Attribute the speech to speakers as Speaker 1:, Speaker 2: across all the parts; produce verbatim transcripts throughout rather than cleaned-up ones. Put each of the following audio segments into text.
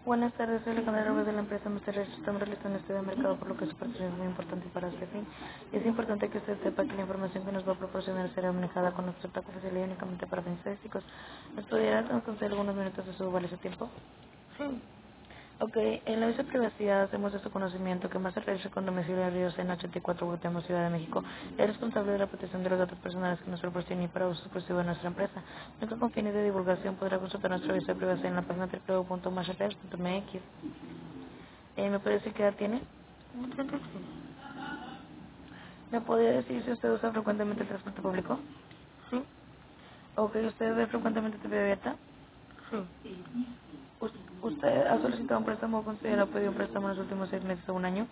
Speaker 1: Buenas tardes, soy Alejandra Robles de la empresa Mister Rex. Estamos realizando un estudio de mercado por lo que su participación es muy importante para este fin. Es importante que usted sepa que la información que nos va a proporcionar será manejada con nuestra facilidad únicamente para fines estadísticos. ¿Nos pudiera conceder algunos minutos de su valioso tiempo?
Speaker 2: Sí,
Speaker 1: Ok, en la visa de privacidad hacemos de su conocimiento que más refiere con domicilio de Ríos en ochenta y cuatro Guatemala, Ciudad de México, es responsable de la protección de los datos personales que nos proporciona y para uso exclusivo de nuestra empresa. Nunca con fines de divulgación podrá consultar nuestra visa de privacidad en la página w w w punto masharex punto m x. Eh, ¿Me puede decir qué edad tiene?
Speaker 2: treinta y seis.
Speaker 1: ¿Me podría decir si usted usa frecuentemente el transporte público?
Speaker 2: Sí,
Speaker 1: Ok, ¿usted ve frecuentemente T V abierta?
Speaker 2: sí.
Speaker 1: Us- ¿Usted ha solicitado un préstamo o considera pedir un préstamo en los últimos seis meses o un año?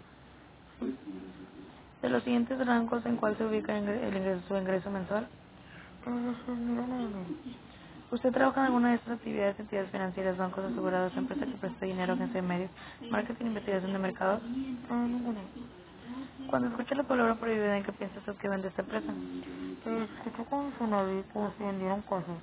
Speaker 1: De los siguientes rangos, ¿en cuál se ubica ingre- el ingreso, su ingreso mensual?
Speaker 2: Eh, seis mil a nueve mil.
Speaker 1: ¿Usted trabaja en alguna de estas actividades, entidades financieras, bancos asegurados, empresas que presta dinero, agencia de medios, marketing, investigación de mercados?
Speaker 2: Eh, ninguno.
Speaker 1: Cuando escucha la palabra prohibida, ¿en qué piensa usted que vende esta empresa?
Speaker 2: Eh, escucho con su novio como si vendieran cosas.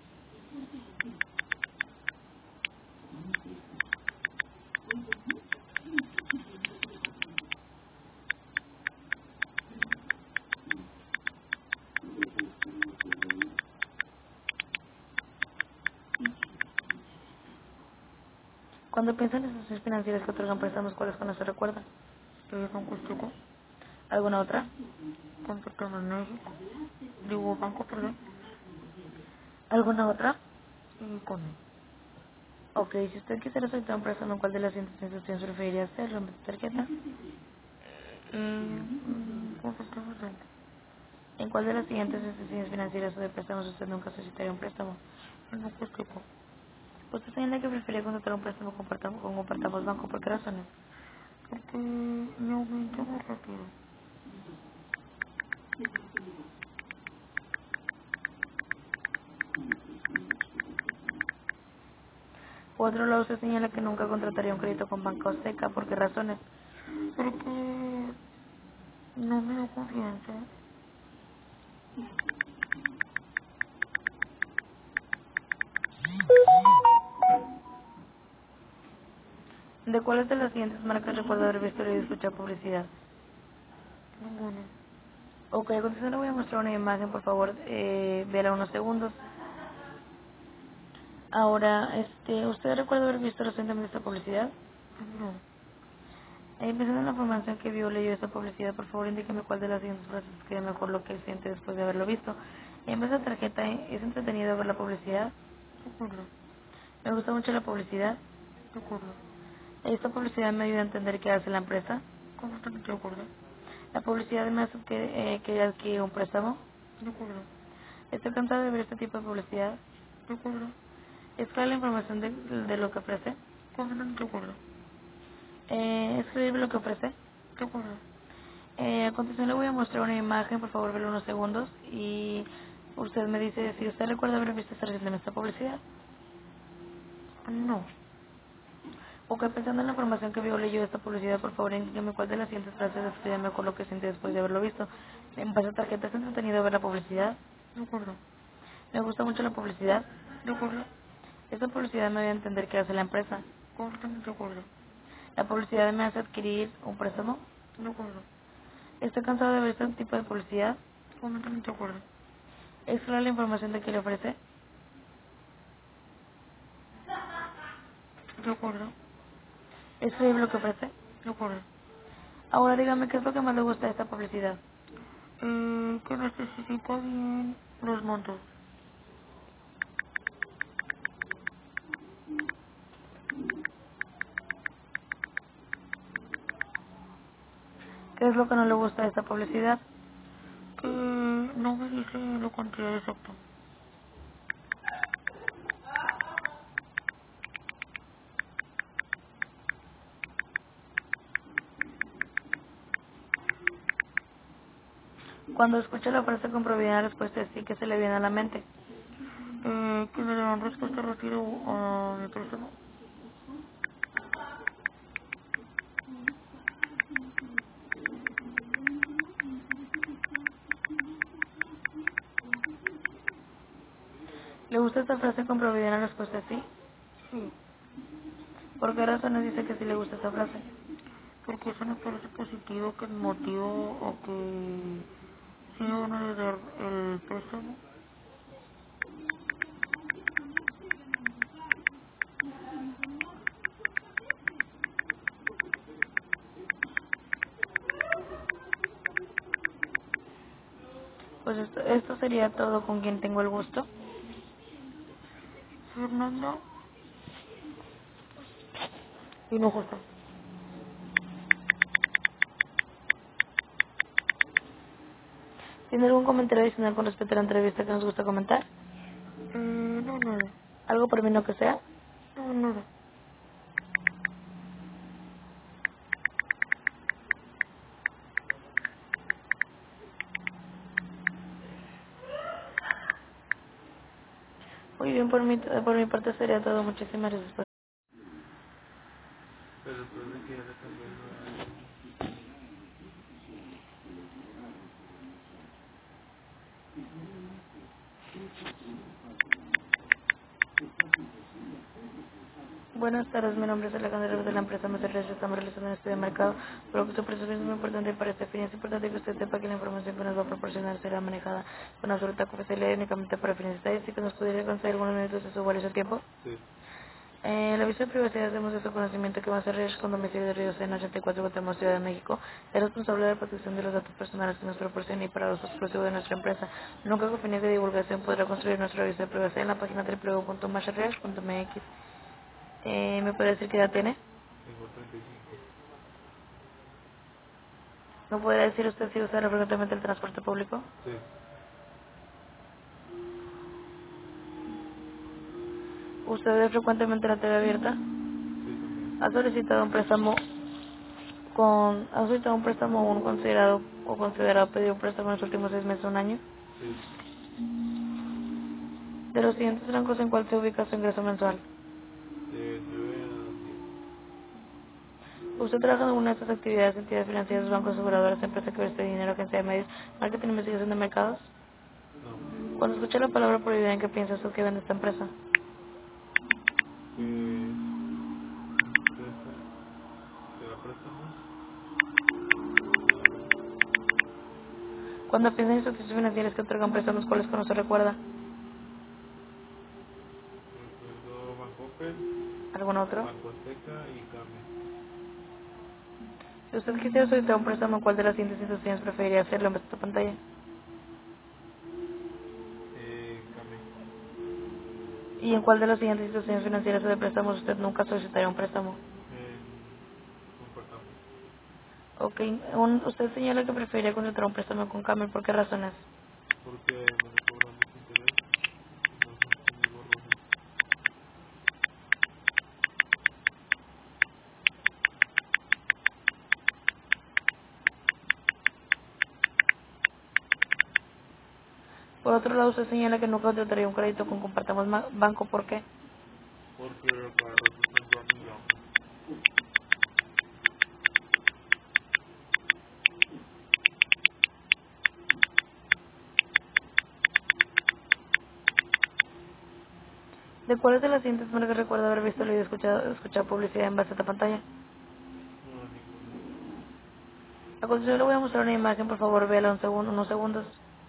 Speaker 1: Cuando piensa en instituciones financieras que otorgan préstamos, ¿cuáles con se recuerda?
Speaker 2: Eh, Banco Azteca,
Speaker 1: ¿Alguna otra?
Speaker 2: Banco Azteca en México. Digo, Banco, perdón.
Speaker 1: ¿Alguna otra?
Speaker 2: Y con
Speaker 1: Ok, si usted quisiera solicitar un préstamo, ¿cuál de las siguientes instituciones se referiría a hacer? ¿Rompe tarjeta?
Speaker 2: Mm, Banco Azteca,
Speaker 1: ¿En cuál de las siguientes instituciones financieras o de préstamos usted nunca solicitaría un préstamo?
Speaker 2: Banco Azteca.
Speaker 1: ¿Usted señala que prefería contratar un préstamo con préstamo con un préstamo banco? ¿Por qué razones?
Speaker 2: Porque me aumenta muy rápido.
Speaker 1: Por otro lado, usted señala que nunca contrataría un crédito con Banco Azteca. ¿Por qué razones?
Speaker 2: Porque no me da confianza.
Speaker 1: ¿De cuáles de las siguientes marcas recuerda haber visto y escuchar publicidad?
Speaker 2: Ninguno.
Speaker 1: Ok, a continuación le voy a mostrar una imagen, por favor, eh, véala unos segundos. Ahora, este, ¿usted recuerda haber visto recientemente esta publicidad?
Speaker 2: No.
Speaker 1: Eh, pensando en la información que vio o leyó esta publicidad, por favor indíqueme cuál de las siguientes frases queda mejor lo que siente después de haberlo visto. En vez de tarjeta, eh, ¿es entretenido ver la publicidad?
Speaker 2: De acuerdo.
Speaker 1: Me gusta mucho la publicidad.
Speaker 2: De acuerdo.
Speaker 1: Esta publicidad me ayuda a entender qué hace la empresa.
Speaker 2: Completamente de acuerdo.
Speaker 1: La publicidad me hace que, eh, que adquirir un préstamo.
Speaker 2: De acuerdo.
Speaker 1: Estoy cansado de ver este tipo de publicidad.
Speaker 2: De acuerdo.
Speaker 1: ¿Es clara la información de, de lo que ofrece?
Speaker 2: Completamente de acuerdo.
Speaker 1: Eh, ¿Es creíble lo que ofrece?
Speaker 2: De acuerdo.
Speaker 1: Eh, a continuación le voy a mostrar una imagen, por favor, verlo unos segundos. Y usted me dice si usted recuerda haber visto esta recientemente esta publicidad.
Speaker 2: No.
Speaker 1: O que pensando en la información que vio o leyó de esta publicidad, por favor, indíqueme cuál de las siguientes frases describe mejor lo que siente después de haberlo visto. En base a tarjeta, ¿es entretenido ver la publicidad?
Speaker 2: De acuerdo.
Speaker 1: Me gusta mucho la publicidad.
Speaker 2: De acuerdo.
Speaker 1: Esta publicidad me da a entender qué hace la empresa.
Speaker 2: Completamente de acuerdo.
Speaker 1: La publicidad me hace adquirir un préstamo.
Speaker 2: De acuerdo.
Speaker 1: Estoy cansado de ver este tipo de publicidad.
Speaker 2: Completamente de acuerdo.
Speaker 1: Es clara la información de que le ofrece.
Speaker 2: De acuerdo.
Speaker 1: Es creíble lo que ofrece.
Speaker 2: De acuerdo.
Speaker 1: Ahora dígame qué es lo que más le gusta de esta publicidad.
Speaker 2: Eh, que me especifica bien los montos.
Speaker 1: ¿Qué es lo que no le gusta de esta publicidad?
Speaker 2: Que no me dice la cantidad exacta.
Speaker 1: Cuando escucha la frase con probabilidad la respuesta es sí, que se le viene a la mente.
Speaker 2: Eh, que me dan respuesta rápido a mi préstamo.
Speaker 1: ¿Le gusta esta frase con probabilidad la respuesta es sí?
Speaker 2: Sí.
Speaker 1: ¿Por qué razones dice que sí le gusta esa frase?
Speaker 2: Porque eso me parece positivo, que me motivo o que sí me van a dar el préstamo.
Speaker 1: Pues esto, esto sería todo. Con quien tengo el gusto.
Speaker 2: Fernanda Hinojosa.
Speaker 1: ¿Tiene algún comentario adicional con respecto a la entrevista que nos gusta comentar?
Speaker 2: Eh, no, nada.
Speaker 1: ¿Algo por mí no que sea?
Speaker 2: No, nada.
Speaker 1: Muy bien, por mi, por mi parte sería todo. Muchísimas gracias. por-
Speaker 2: Pero después de que ya le cambié el horario.
Speaker 1: Buenas tardes, mi nombre es Alejandra de la empresa Mercedes. Estamos realizando un estudio de mercado, por lo que su precio es muy importante para este fin. Es importante que usted sepa que la información que nos va a proporcionar será manejada con absoluta confidencialidad únicamente para fines estadísticos. ¿Nos podría conceder algunos minutos de su valioso tiempo?
Speaker 2: Sí.
Speaker 1: Eh, el aviso de privacidad hacemos de su conocimiento que va a ser Reyes con domicilio de Río Sena ochenta y cuatro Guatemala, Ciudad de México. Es responsable de la protección de los datos personales que nos proporciona y para uso exclusivo de nuestra empresa. Nunca con fines de divulgación podrá construir nuestro aviso de privacidad en la página doble u doble u doble u punto masharresh punto m x. Eh, ¿Me puede decir qué edad tiene?
Speaker 2: Tengo treinta y cinco.
Speaker 1: ¿No puede decir usted si usa frecuentemente el transporte público?
Speaker 2: Sí.
Speaker 1: ¿Usted ve frecuentemente la T V abierta?
Speaker 2: Sí, también.
Speaker 1: ¿Ha solicitado un préstamo con, ha solicitado un préstamo o un considerado o considerado pedir un préstamo en los últimos seis meses o un año?
Speaker 2: Sí.
Speaker 1: De los siguientes rangos, ¿en cuál se ubica su ingreso mensual?
Speaker 2: De nueve a diez.
Speaker 1: ¿Usted trabaja en alguna de estas actividades, entidades financieras, bancos, aseguradoras, empresas que preste dinero, agencia de medios, marketing, investigación de mercados?
Speaker 2: No.
Speaker 1: Cuando escucha la palabra prohibida, ¿en qué piensa usted que vende esta empresa?
Speaker 2: Que es empresa que da préstamos.
Speaker 1: Cuando piensa en instituciones financieras que otorgan préstamos, ¿cuáles que no se recuerda?
Speaker 2: Recuerdo Bancoppel,
Speaker 1: ¿Algún otro?
Speaker 2: Banco Azteca y Came.
Speaker 1: Si usted quisiera solicitar un préstamo, ¿cuál de las siguientes instituciones preferiría hacerlo en esta pantalla?
Speaker 2: Eh, Came.
Speaker 1: ¿Y en cuál de las siguientes instituciones financieras o de préstamos usted nunca solicitaría un préstamo?
Speaker 2: En Compartamos.
Speaker 1: Ok, un- usted señala que preferiría contratar un préstamo con Camel, ¿por qué razones?
Speaker 2: Porque no me cobran mucho interés y no son muy borrosos.
Speaker 1: Por otro lado, usted señala que nunca contrataría un crédito con Compartamos Ma- Banco, ¿por qué?
Speaker 2: Porque cada rato están llame y llame.
Speaker 1: ¿De cuáles de las siguientes marcas recuerda haber visto, leído, escuchado, escuchado publicidad en base a esta pantalla?
Speaker 2: No, ninguna.
Speaker 1: A continuación le voy a mostrar una imagen, por favor, véala un segundo, unos segundos.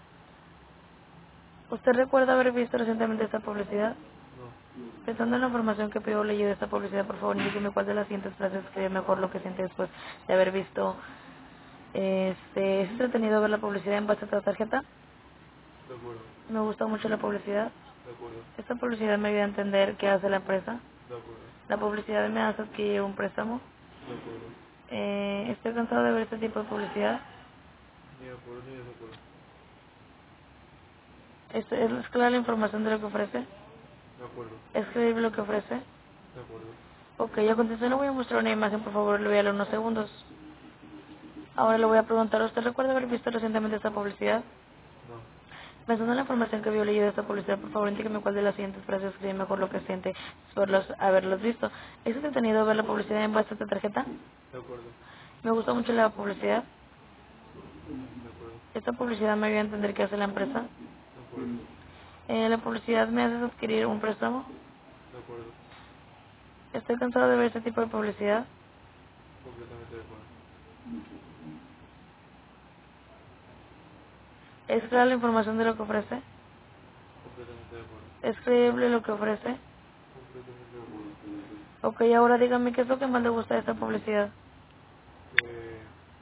Speaker 1: ¿Usted recuerda haber visto recientemente esta publicidad?
Speaker 2: No.
Speaker 1: Pensando en la información que pidió leído de esta publicidad, por favor, indíqueme cuál de las siguientes frases escribe mejor lo que siente después de haber visto. Este, ¿Es entretenido ver la publicidad en base a esta tarjeta?
Speaker 2: De acuerdo.
Speaker 1: Me gusta mucho la publicidad.
Speaker 2: De acuerdo.
Speaker 1: Esta publicidad me ayuda a entender qué hace la empresa.
Speaker 2: De acuerdo.
Speaker 1: La publicidad me hace adquirir un préstamo.
Speaker 2: De acuerdo.
Speaker 1: Eh, estoy cansado de ver este tipo de publicidad.
Speaker 2: Ni de acuerdo ni de desacuerdo.
Speaker 1: ¿Es, es clara la información de lo que ofrece?
Speaker 2: De acuerdo.
Speaker 1: ¿Es creíble lo que ofrece?
Speaker 2: De acuerdo.
Speaker 1: Ok, a continuación le voy a mostrar una imagen, por favor, le voy a dar unos segundos. Ahora le voy a preguntar, ¿usted recuerda haber visto recientemente esta publicidad?
Speaker 2: No.
Speaker 1: Pensando en la información que vio leído de esta publicidad, por favor, indíqueme cuál de las siguientes frases escribe mejor lo que siente por los, haberlos visto. ¿Es entretenido ver la publicidad en base a esta tarjeta?
Speaker 2: De acuerdo.
Speaker 1: Me gusta mucho la publicidad.
Speaker 2: Mm, de acuerdo.
Speaker 1: Esta publicidad me ayuda a entender qué hace la empresa.
Speaker 2: De acuerdo.
Speaker 1: Eh, la publicidad me hace adquirir un préstamo.
Speaker 2: De acuerdo.
Speaker 1: Estoy cansado de ver este tipo de publicidad.
Speaker 3: Completamente de acuerdo.
Speaker 1: ¿Es clara la información de lo que ofrece?
Speaker 3: Completamente de acuerdo.
Speaker 1: ¿Es creíble lo que ofrece?
Speaker 3: Completamente de acuerdo.
Speaker 1: Ok, ahora dígame, ¿qué es lo que más le gusta de esta publicidad?
Speaker 3: Que tiene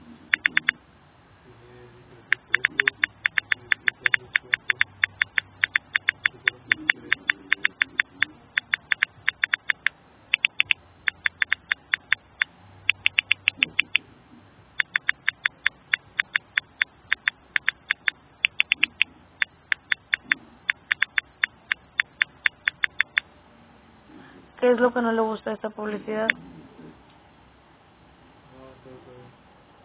Speaker 3: diferentes precios, distintos descuentos, superan beneficios.
Speaker 1: ¿Qué es lo que no le gusta de esta publicidad?
Speaker 3: No, todo está bien.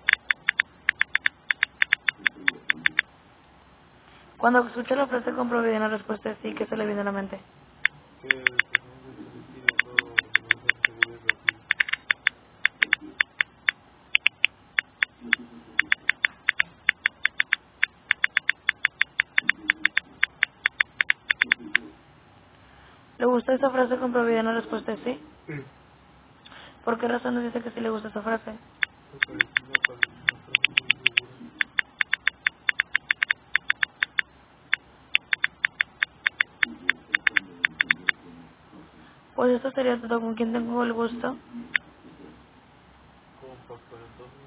Speaker 1: Cuando escucha la frase con probabilidad la respuesta es sí, ¿qué se le viene a la mente?
Speaker 3: Que personas están adquiriendo mensajes seguros y rápidos.
Speaker 1: ¿Le gusta esta frase con probabilidad la respuesta es sí?
Speaker 3: Sí.
Speaker 1: ¿Por qué razón nos dice que sí le gusta esta frase?
Speaker 3: Me parece una, pa- una frase muy segura.
Speaker 1: Pues esto sería todo. ¿Con quién tengo el gusto?
Speaker 3: Con Pastor Antonio.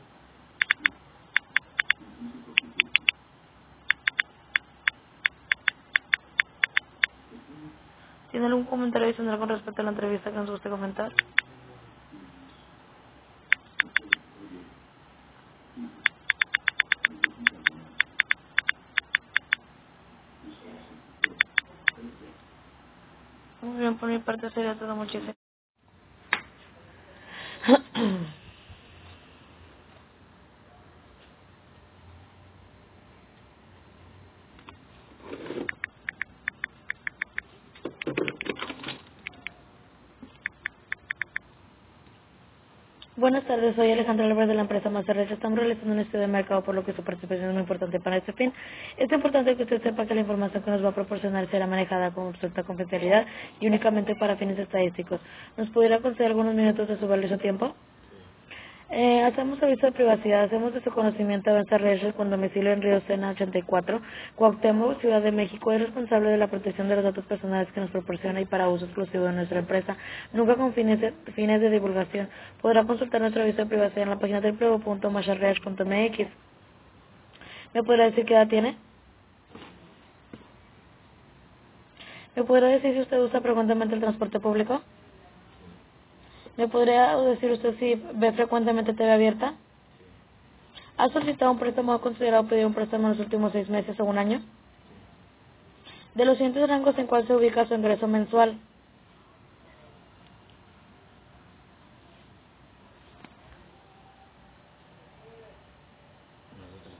Speaker 1: ¿Tiene algún comentario adicional con respecto a la entrevista que nos guste comentar?
Speaker 3: Eh, ninguno.
Speaker 1: Muy bien, por mi parte sería todo. Muchísimas Buenas tardes, soy Alejandra Álvarez de la empresa Masterreach. Estamos realizando un estudio de mercado, por lo que su participación es muy importante para este fin. Es importante que usted sepa que la información que nos va a proporcionar será manejada con absoluta confidencialidad y únicamente para fines estadísticos. ¿Nos pudiera conceder algunos minutos de su valioso tiempo?
Speaker 3: Sí.
Speaker 1: Eh, hacemos aviso de privacidad, hacemos de su conocimiento Avanza Reyes con domicilio en Río Sena ochenta y cuatro, Cuauhtémoc, Ciudad de México, es responsable de la protección de los datos personales que nos proporciona y para uso exclusivo de nuestra empresa, nunca con fines de, fines de divulgación. Podrá consultar nuestro aviso de privacidad en la página doble u doble u doble u punto masharreach punto m x. ¿Me podrá decir qué edad tiene? ¿Me podrá decir si usted usa frecuentemente el transporte público?
Speaker 3: Sí.
Speaker 1: ¿Me podría decir usted si ve frecuentemente T V abierta?
Speaker 3: Sí.
Speaker 1: ¿Ha solicitado un préstamo o ha considerado pedir un préstamo en los últimos seis meses o un año?
Speaker 3: Sí.
Speaker 1: De los siguientes rangos, ¿en cuál se ubica su ingreso mensual?
Speaker 3: Nosotros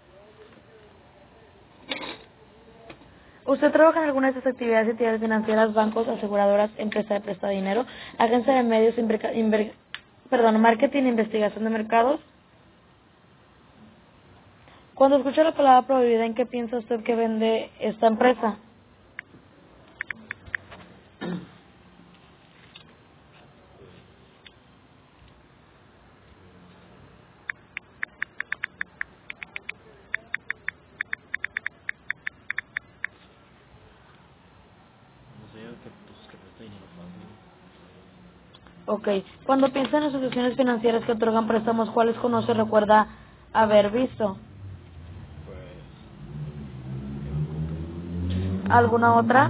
Speaker 1: ¿Usted trabaja en alguna de estas actividades y entidades financieras, bancos, aseguradoras, empresa de presta de dinero, agencia de medios, imbrica- inver- perdón, marketing e investigación de mercados? Cuando escucha la palabra probabilidad, ¿en qué piensa usted que vende esta empresa?
Speaker 3: pues no sé, que pues que presta dinero fácil.
Speaker 1: Ok. Cuando piensa en las instituciones financieras que otorgan préstamos, ¿cuáles conoce o recuerda haber visto?
Speaker 3: Pues que Bancoppel.
Speaker 1: ¿Alguna otra?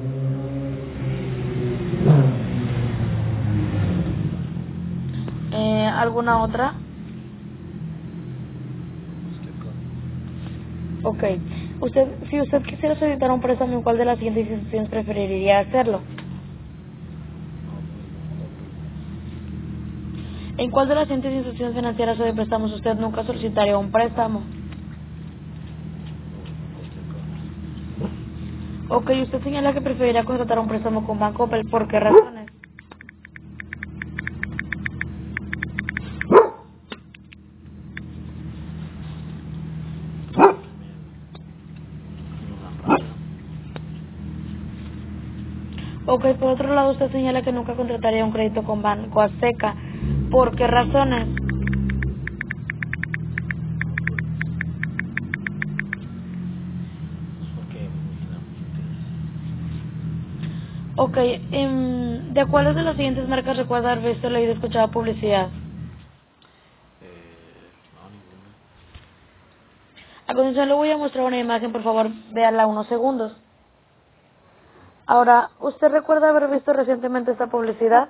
Speaker 1: Eh, ¿Alguna otra?
Speaker 3: Pues que acá.
Speaker 1: Ok. Usted, si usted quisiera solicitar un préstamo, ¿en cuál de las siguientes instituciones preferiría hacerlo?
Speaker 3: No, pues Bancoppel.
Speaker 1: ¿En cuál de las siguientes instituciones financieras o de préstamos usted nunca solicitaría un préstamo?
Speaker 3: No, pues que acá.
Speaker 1: Ok, usted señala que preferiría contratar un préstamo con Banco Opel. ¿Por qué razones?
Speaker 3: Porque me, me lo dan rápido.
Speaker 1: Ok, por otro lado, usted señala que nunca contrataría un crédito con Banco Azteca. ¿Por qué razones?
Speaker 3: Porque me genera mucho interés.
Speaker 1: Ok, em, ¿de cuáles de las siguientes marcas recuerda haber visto, leído, escuchado publicidad?
Speaker 3: Eh, no, ninguna.
Speaker 1: A continuación le voy a mostrar una imagen, por favor, véala unos segundos. Ahora, ¿usted recuerda haber visto recientemente esta publicidad?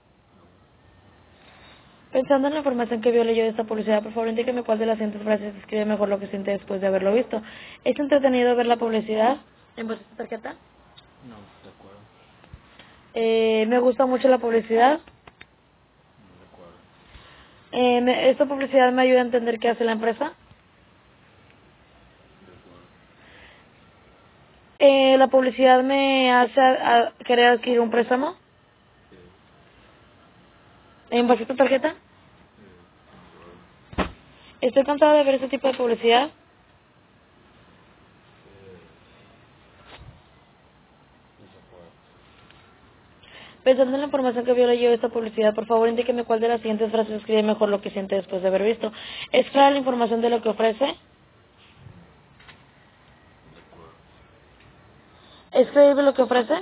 Speaker 1: Pensando en la información que vio leyó de esta publicidad, por favor, indíqueme cuál de las siguientes frases describe mejor lo que siente después de haberlo visto. ¿Es entretenido ver la publicidad en vuestra tarjeta?
Speaker 3: No, de acuerdo.
Speaker 1: Eh, me gusta mucho la publicidad.
Speaker 3: No, de acuerdo.
Speaker 1: Eh, me- ¿Esta publicidad me ayuda a entender qué hace la empresa?
Speaker 3: De acuerdo.
Speaker 1: Eh, ¿La publicidad me hace a- a querer adquirir un préstamo
Speaker 3: Sí.
Speaker 1: en vuestra tarjeta?
Speaker 3: Eh, de acuerdo.
Speaker 1: Estoy cansado de ver este tipo de publicidad.
Speaker 3: Eh, desacuerdo.
Speaker 1: Pensando en la información que vio leyó de esta publicidad, por favor, indíqueme cuál de las siguientes frases describe mejor lo que siente después de haber visto. ¿Es clara la información de lo que ofrece?
Speaker 3: De acuerdo.
Speaker 1: ¿Es creíble lo que ofrece?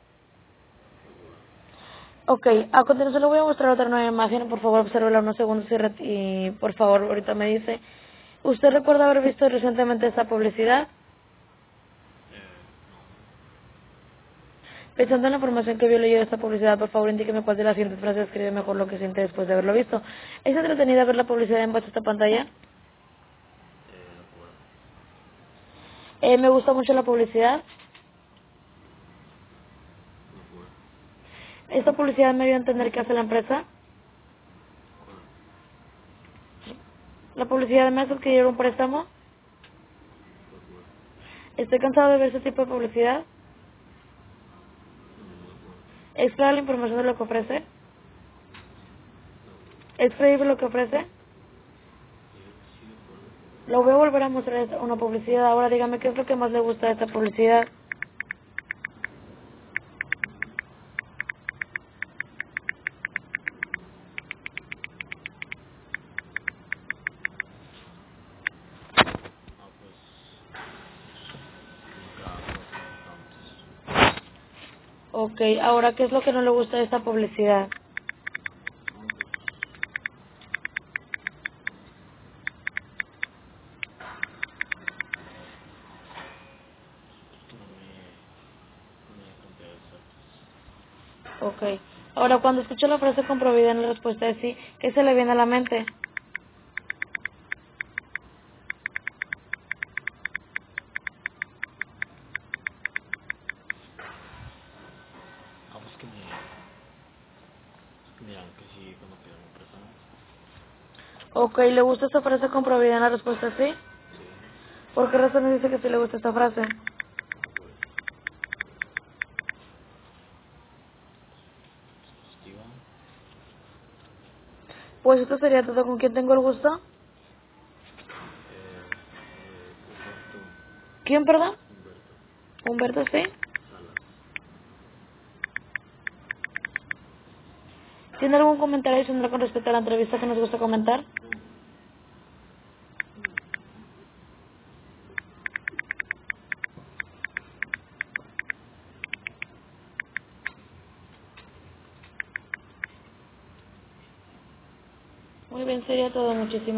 Speaker 1: Ok, a continuación le voy a mostrar otra nueva imagen. Por favor, obsérvela unos segundos y, ret- y por favor, ahorita me dice, ¿usted recuerda haber visto recientemente esta publicidad?
Speaker 3: Eh, no.
Speaker 1: Pensando en la información que vio leyó de esta publicidad, por favor, indíqueme cuál de las siguientes frases describe mejor lo que siente después de haberlo visto. ¿Es entretenida ver la publicidad en vuestra pantalla?
Speaker 3: Eh, de acuerdo.
Speaker 1: Eh, me gusta mucho la publicidad.
Speaker 3: De acuerdo.
Speaker 1: ¿Esta publicidad me dio a entender qué hace la empresa?
Speaker 3: De acuerdo.
Speaker 1: ¿La publicidad me hace adquirir un préstamo?
Speaker 3: De acuerdo.
Speaker 1: Estoy cansado de ver ese tipo de publicidad.
Speaker 3: No, de acuerdo.
Speaker 1: ¿Es clara la información de lo que ofrece?
Speaker 3: No.
Speaker 1: ¿Es creíble lo que ofrece?
Speaker 3: Eh, sí, de acuerdo.
Speaker 1: Lo voy a volver a mostrar esta- una publicidad. Ahora dígame qué es lo que más le gusta de esta publicidad.
Speaker 3: Ah, pues, como que hago bastante.
Speaker 1: Ok, ahora qué es lo que no le gusta de esta publicidad.
Speaker 3: No, pues, es que no me, no me da cantidad exactas.
Speaker 1: Ok. Ahora cuando escucha la frase con probabilidad en la respuesta de sí, ¿qué se le viene a la mente?
Speaker 3: Ah, pues que me, me dirán que sí cuando pidan un préstamo.
Speaker 1: Ok, ¿le gusta esta frase con probabilidad en la respuesta sí?
Speaker 3: Sí,
Speaker 1: ¿Por qué razón me dice que sí le gusta esta frase?
Speaker 3: pues, es positiva.
Speaker 1: Pues esto sería todo. ¿Con quién tengo el gusto?
Speaker 3: Eh, eh, Humberto,
Speaker 1: ¿Quién, perdón?
Speaker 3: Humberto
Speaker 1: Humberto, sí.
Speaker 3: Salas.
Speaker 1: ¿Tiene algún comentario adicional con respecto a la entrevista que nos gusta comentar?
Speaker 3: No,
Speaker 1: Muy bien, sería todo. Muchísimas